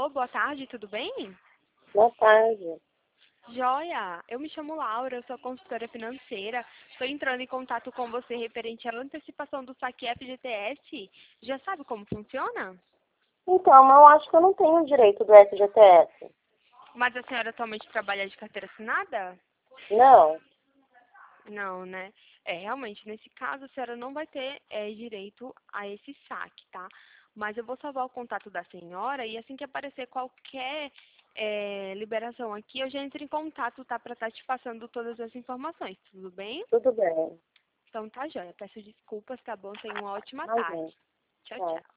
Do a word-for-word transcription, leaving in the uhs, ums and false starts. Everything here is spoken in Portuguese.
Alô, boa tarde, tudo bem? Boa tarde. Joia, eu me chamo Laura, eu sou consultora financeira. Estou entrando em contato com você referente à antecipação do saque F G T S. Já sabe como funciona? Então, eu acho que eu não tenho direito do S G T S. Mas a senhora atualmente trabalha de carteira assinada? Não. Não, né? É, realmente, nesse caso, a senhora não vai ter é, direito a esse saque, tá? Mas eu vou salvar o contato da senhora e assim que aparecer qualquer é, liberação aqui, eu já entro em contato, tá? Pra estar te passando todas as informações, tudo bem? Tudo bem. Então tá, joia. Peço desculpas, tá bom? Tenha uma ótima Imagina. tarde. Tchau, Tchau. tchau.